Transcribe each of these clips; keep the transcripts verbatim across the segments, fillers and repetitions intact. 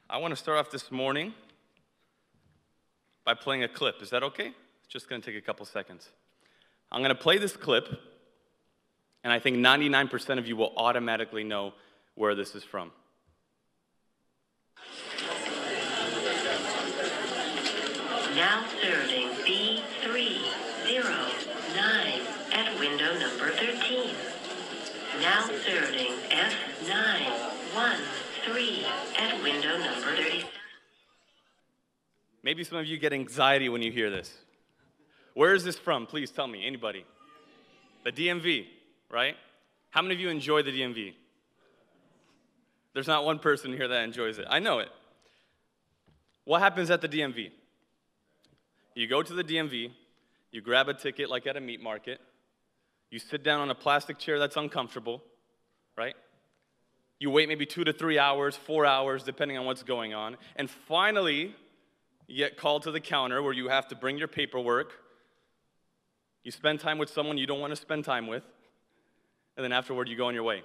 I want to start off this morning by playing a clip. Is that okay? It's just going to take a couple seconds. I'm going to play this clip, and I think ninety-nine percent of you will automatically know where this is from. Now serving B three zero nine at window number thirteen. Now serving F nine one three at window number thirty-seven. Maybe some of you get anxiety when you hear this. Where is this from? Please tell me. Anybody? The D M V, right? How many of you enjoy the D M V? There's not one person here that enjoys it. I know it. What happens at the D M V? You go to the D M V, you grab a ticket like at a meat market, you sit down on a plastic chair that's uncomfortable, right? You wait maybe two to three hours, four hours, depending on what's going on, and finally, you get called to the counter where you have to bring your paperwork. You spend time with someone you don't want to spend time with, and then afterward, you go on your way.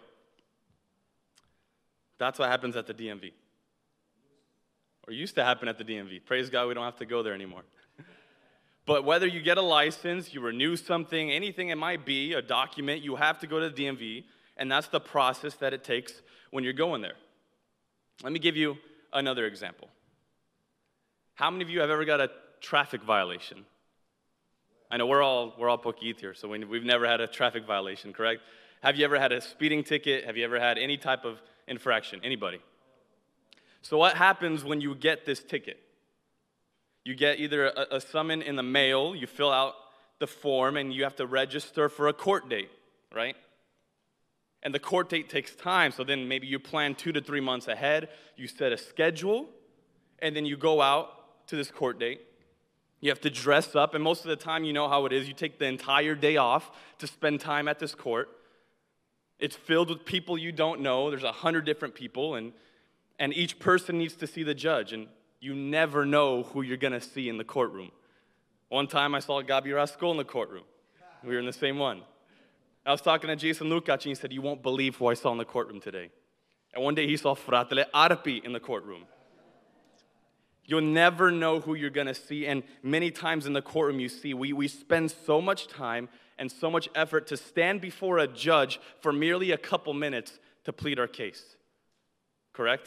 That's what happens at the D M V. Or used to happen at the D M V. Praise God, we don't have to go there anymore. But whether you get a license, you renew something, anything it might be, a document, you have to go to the D M V, and that's the process that it takes when you're going there. Let me give you another example. How many of you have ever got a traffic violation? I know we're all we're all poquit here, so we, we've never had a traffic violation, correct? Have you ever had a speeding ticket? Have you ever had any type of infraction? Anybody? So what happens when you get this ticket? You get either a, a summon in the mail, you fill out the form, and you have to register for a court date, right? And the court date takes time, so then maybe you plan two to three months ahead, you set a schedule, and then you go out to this court date. You have to dress up, and most of the time you know how it is. You take the entire day off to spend time at this court. It's filled with people you don't know. There's a hundred different people, and, and each person needs to see the judge, and you never know who you're going to see in the courtroom. One time I saw Gabi Rascol in the courtroom. We were in the same one. I was talking to Jason Lukacs, and he said, "You won't believe who I saw in the courtroom today." And one day he saw Fratele Arpi in the courtroom. You'll never know who you're going to see, and many times in the courtroom you see, we, we spend so much time and so much effort to stand before a judge for merely a couple minutes to plead our case. Correct?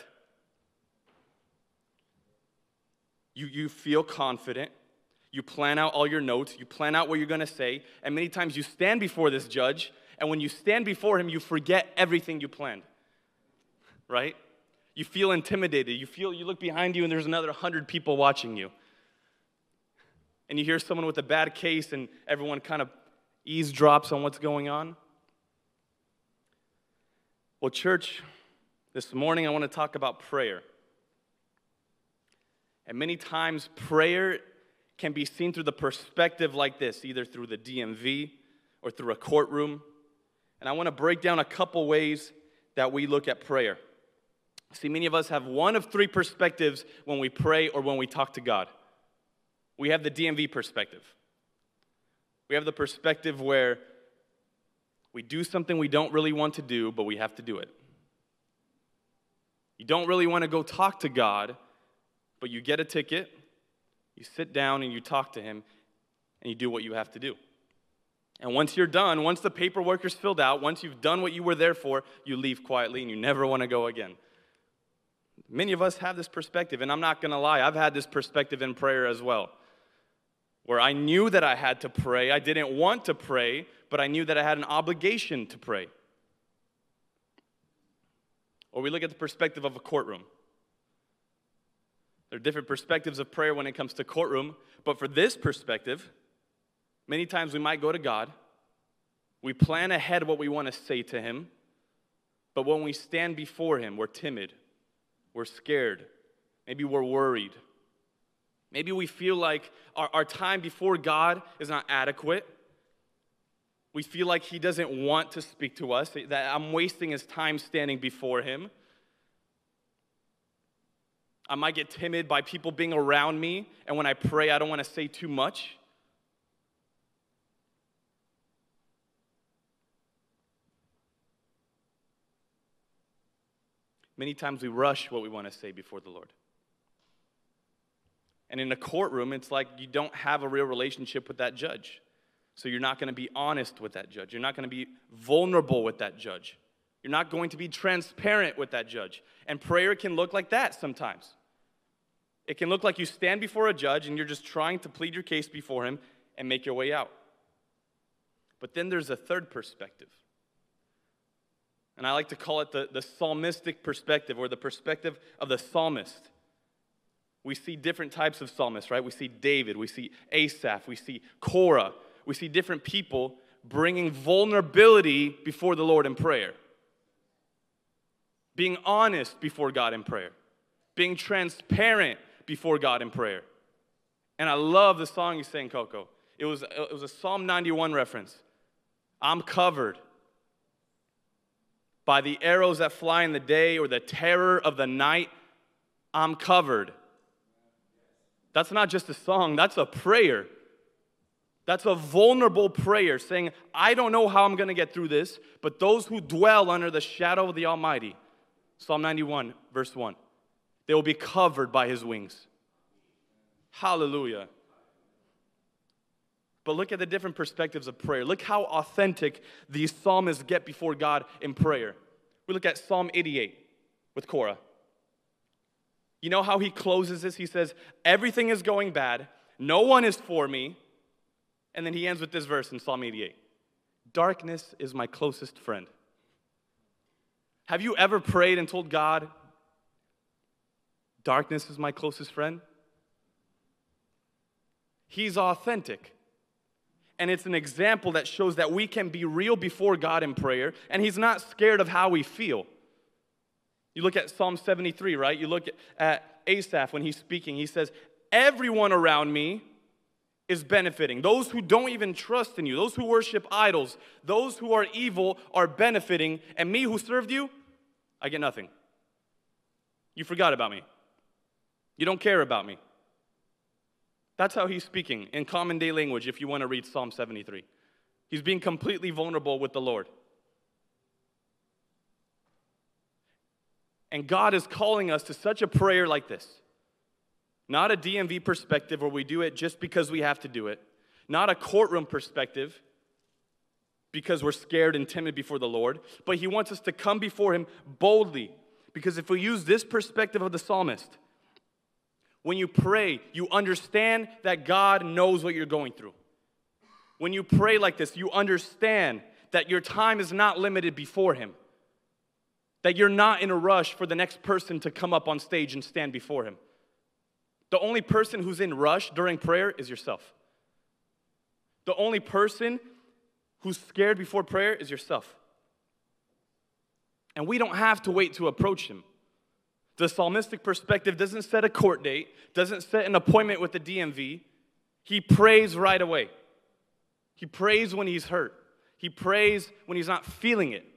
You, you feel confident, you plan out all your notes, you plan out what you're going to say, and many times you stand before this judge, and when you stand before him, you forget everything you planned, right? You feel intimidated, you feel, you look behind you and there's another hundred people watching you. And you hear someone with a bad case and everyone kind of eavesdrops on what's going on. Well, church, this morning I want to talk about prayer. And many times prayer can be seen through the perspective like this, either through the D M V or through a courtroom. And I want to break down a couple ways that we look at prayer. See, many of us have one of three perspectives when we pray or when we talk to God. We have the D M V perspective. We have the perspective where we do something we don't really want to do, but we have to do it. You don't really want to go talk to God, but you get a ticket, you sit down and you talk to him, and you do what you have to do. And once you're done, once the paperwork is filled out, once you've done what you were there for, you leave quietly and you never want to go again. Many of us have this perspective, and I'm not going to lie, I've had this perspective in prayer as well, where I knew that I had to pray. I didn't want to pray, but I knew that I had an obligation to pray. Or we look at the perspective of a courtroom. There are different perspectives of prayer when it comes to courtroom, but for this perspective, many times we might go to God, we plan ahead what we want to say to him, but when we stand before him, we're timid, we're scared, maybe we're worried. Maybe we feel like our, our time before God is not adequate. We feel like he doesn't want to speak to us, that I'm wasting his time standing before him. I might get timid by people being around me, and when I pray, I don't want to say too much. Many times we rush what we want to say before the Lord. And in a courtroom, it's like you don't have a real relationship with that judge. So you're not going to be honest with that judge. You're not going to be vulnerable with that judge. You're not going to be transparent with that judge. And prayer can look like that sometimes. It can look like you stand before a judge and you're just trying to plead your case before him and make your way out. But then there's a third perspective. And I like to call it the, the psalmistic perspective, or the perspective of the psalmist. We see different types of psalmists, right? We see David, we see Asaph, we see Korah. We see different people bringing vulnerability before the Lord in prayer. Being honest before God in prayer. Being transparent before God in prayer. And I love the song you sang, Coco. It was, it was a Psalm ninety-one reference. I'm covered by the arrows that fly in the day or the terror of the night. I'm covered. That's not just a song, that's a prayer. That's a vulnerable prayer saying, I don't know how I'm going to get through this, but those who dwell under the shadow of the Almighty, Psalm ninety-one, verse one, they will be covered by his wings. Hallelujah. But look at the different perspectives of prayer. Look how authentic these psalmists get before God in prayer. We look at Psalm eighty-eight with Korah. You know how he closes this? He says, everything is going bad. No one is for me. And then he ends with this verse in Psalm eighty-eight. Darkness is my closest friend. Have you ever prayed and told God, darkness is my closest friend? He's authentic. And it's an example that shows that we can be real before God in prayer, and he's not scared of how we feel. You look at Psalm seventy-three, right? You look at, at Asaph when he's speaking. He says, everyone around me is benefiting. Those who don't even trust in you, those who worship idols, those who are evil are benefiting, and me who served you, I get nothing. You forgot about me. You don't care about me. That's how he's speaking in common day language if you want to read Psalm seventy-three. He's being completely vulnerable with the Lord. And God is calling us to such a prayer like this. Not a D M V perspective where we do it just because we have to do it. Not a courtroom perspective because we're scared and timid before the Lord. But he wants us to come before him boldly. Because if we use this perspective of the psalmist, when you pray, you understand that God knows what you're going through. When you pray like this, you understand that your time is not limited before him. That you're not in a rush for the next person to come up on stage and stand before him. The only person who's in rush during prayer is yourself. The only person who's scared before prayer is yourself. And we don't have to wait to approach him. The psalmistic perspective doesn't set a court date, doesn't set an appointment with the D M V. He prays right away. He prays when he's hurt. He prays when he's not feeling it.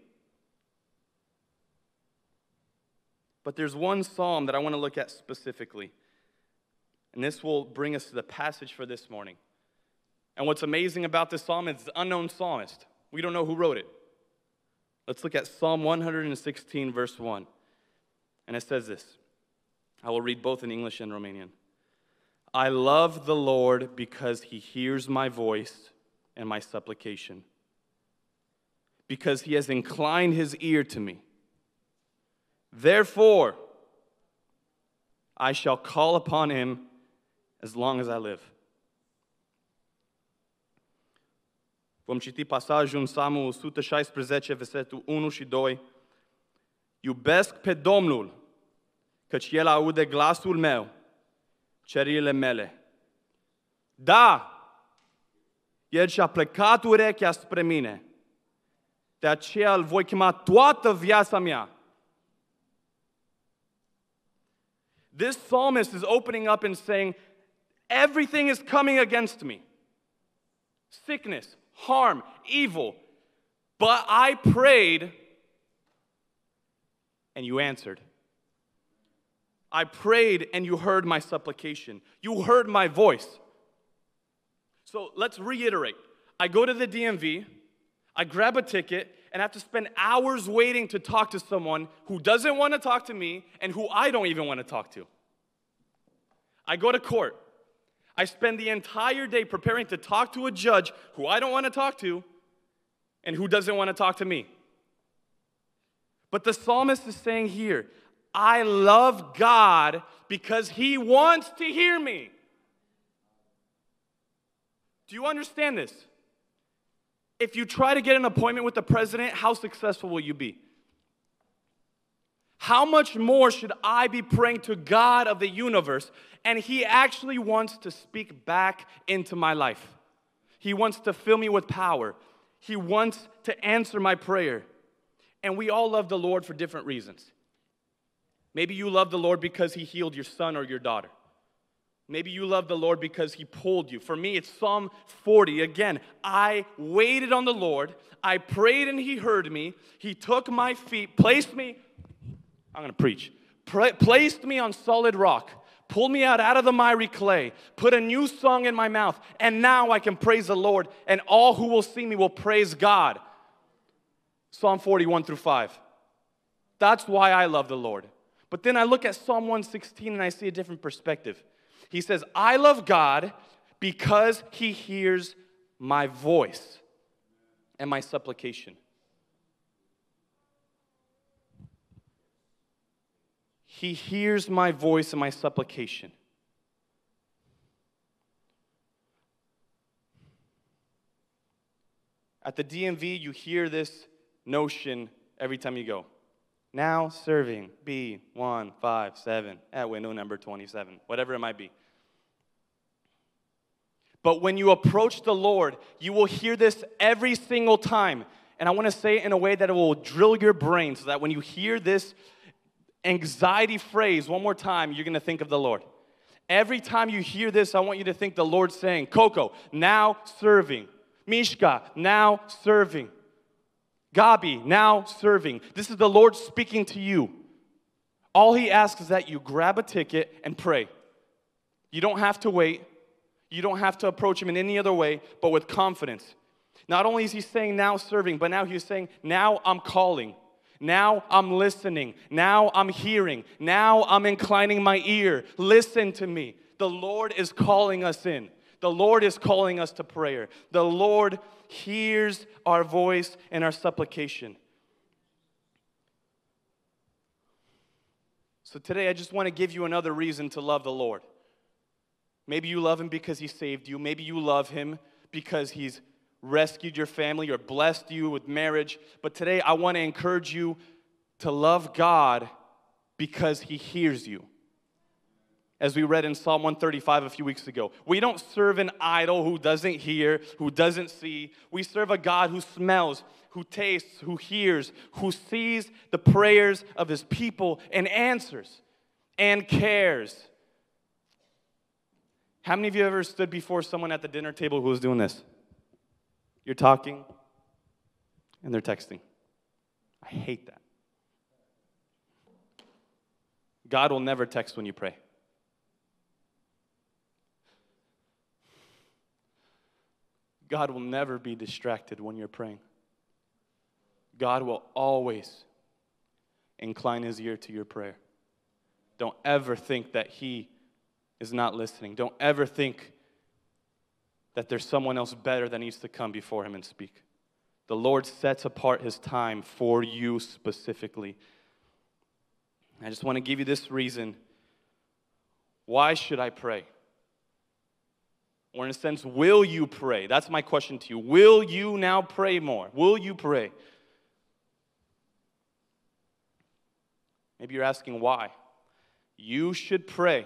But there's one psalm that I want to look at specifically. And this will bring us to the passage for this morning. And what's amazing about this psalm is it's an unknown psalmist. We don't know who wrote it. Let's look at Psalm one sixteen, verse one. And it says this. I will read both in English and Romanian. I love the Lord because he hears my voice and my supplication. Because he has inclined his ear to me. Therefore, I shall call upon him as long as I live. Vom citi pasajul în Psalmul o sută șaisprezece, versetul unu și doi. Iubesc pe Domnul, căci El aude glasul meu, cererile mele. Da, El și-a plecat urechea spre mine, de aceea îl voi chema toată viața mea. This psalmist is opening up and saying, everything is coming against me. Sickness, harm, evil. But I prayed, and you answered. I prayed, and you heard my supplication. You heard my voice. So let's reiterate. I go to the D M V, I grab a ticket, and have to spend hours waiting to talk to someone who doesn't want to talk to me and who I don't even want to talk to. I go to court. I spend the entire day preparing to talk to a judge who I don't want to talk to and who doesn't want to talk to me. But the psalmist is saying here, I love God because He wants to hear me. Do you understand this? If you try to get an appointment with the president, how successful will you be? How much more should I be praying to God of the universe, and He actually wants to speak back into my life. He wants to fill me with power. He wants to answer my prayer. And we all love the Lord for different reasons. Maybe you love the Lord because He healed your son or your daughter. Maybe you love the Lord because He pulled you. For me, it's Psalm forty. Again, I waited on the Lord. I prayed and He heard me. He took my feet, placed me, I'm going to preach, pra- placed me on solid rock, pulled me out, out of the miry clay, put a new song in my mouth, and now I can praise the Lord, and all who will see me will praise God. Psalm forty-one through five. That's why I love the Lord. But then I look at Psalm one sixteen and I see a different perspective. He says, I love God because He hears my voice and my supplication. He hears my voice and my supplication. At the D M V, you hear this notion every time you go. Now serving B one five seven at window number twenty-seven, whatever it might be. But when you approach the Lord, you will hear this every single time. And I want to say it in a way that it will drill your brain so that when you hear this anxiety phrase one more time, you're going to think of the Lord. Every time you hear this, I want you to think the Lord saying, Coco, now serving. Mishka, now serving. Gabi, now serving. This is the Lord speaking to you. All He asks is that you grab a ticket and pray. You don't have to wait. You don't have to approach Him in any other way, but with confidence. Not only is He saying now serving, but now He's saying, now I'm calling. Now I'm listening. Now I'm hearing. Now I'm inclining my ear. Listen to me. The Lord is calling us in. The Lord is calling us to prayer. The Lord hears our voice and our supplication. So today I just want to give you another reason to love the Lord. Maybe you love Him because He saved you. Maybe you love Him because He's rescued your family or blessed you with marriage. But today I want to encourage you to love God because He hears you. As we read in Psalm one thirty-five a few weeks ago, we don't serve an idol who doesn't hear, who doesn't see. We serve a God who smells, who tastes, who hears, who sees the prayers of His people and answers and cares. How many of you ever stood before someone at the dinner table who was doing this? You're talking, and they're texting. I hate that. God will never text when you pray. God will never be distracted when you're praying. God will always incline His ear to your prayer. Don't ever think that He is not listening. Don't ever think that there's someone else better that needs to come before Him and speak. The Lord sets apart His time for you specifically. I just want to give you this reason. Why should I pray? Or in a sense, will you pray? That's my question to you. Will you now pray more? Will you pray? Maybe you're asking why. You should pray.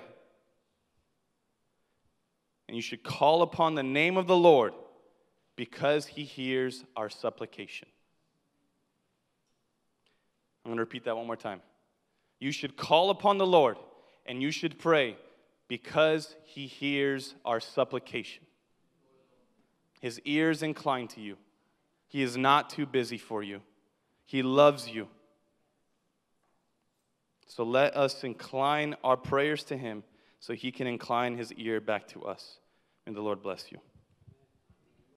And you should call upon the name of the Lord because He hears our supplication. I'm going to repeat that one more time. You should call upon the Lord and you should pray because He hears our supplication. His ears incline to you. He is not too busy for you. He loves you. So let us incline our prayers to Him so He can incline His ear back to us. May the Lord bless you.